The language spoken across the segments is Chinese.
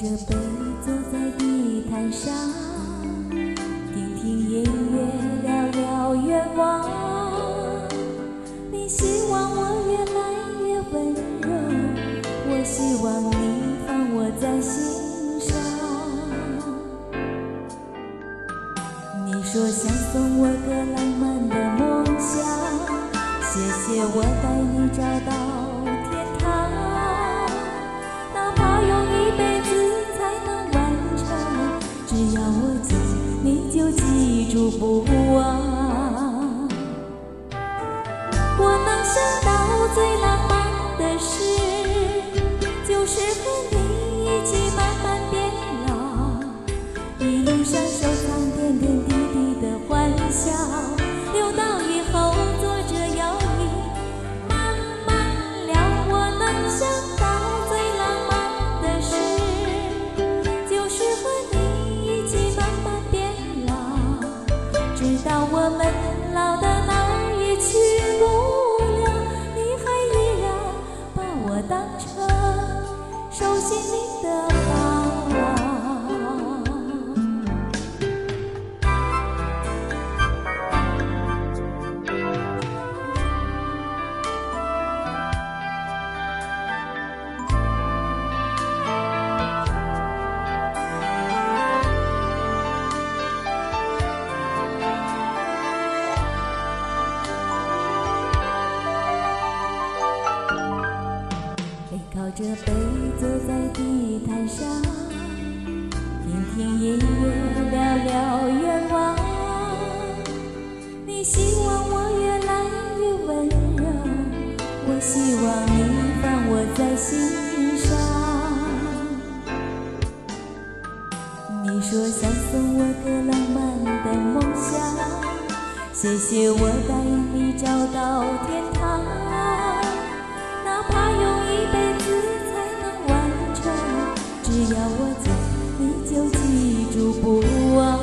着杯坐在地毯上，听听音乐，聊聊愿望。你希望我越来越温柔，我希望你放我在心上。你说想送我个浪漫的梦想，谢谢我带你找到天堂，哪怕用一辈子才能完成，只要我记，你就记住不忘。我能想到最浪漫的事，就是和你一起慢慢变老，一路上收藏点点滴滴的欢笑，留到以后坐着摇椅慢慢聊。我能想到最浪漫的事，就是和你一起慢慢变老，直到我们老到哪儿也去不了，你还依然把我当成手心里的宝。靠着杯坐在地毯上，听听音乐，聊聊愿望。你希望我越来越温柔，我希望你放我在心上。你说想送我个浪漫的梦想，谢谢我带你找到天堂，哪怕用一辈子才能完成，只要我记，你就记住不忘。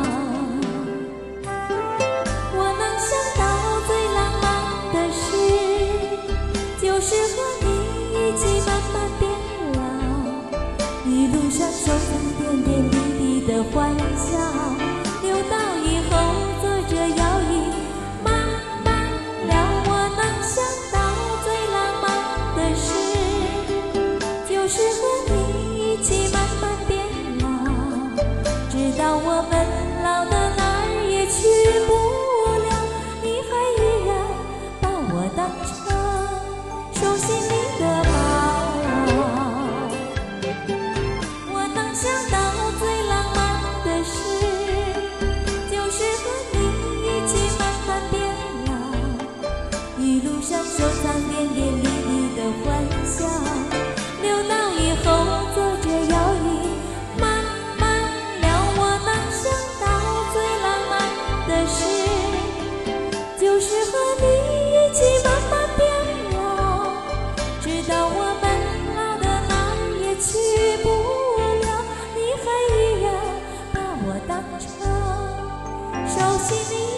我能想到最浪漫的事，就是和你一起慢慢变老，一路上收藏点点滴滴的欢笑，留到以后坐着摇椅慢慢聊。我能想到最浪漫的事，就是和你一起慢慢变老，直到我们老到哪儿也去不了，你还依然把我当成手心里的宝。我能想到最浪漫的事，就是和你一起慢慢变老，一路上收藏点点滴滴的欢笑，留到以后坐着摇椅慢慢聊。我能想到最浪漫的事，就是和你一起慢慢变老，直到我们老到哪儿也去不了，你还依然把我当成手心里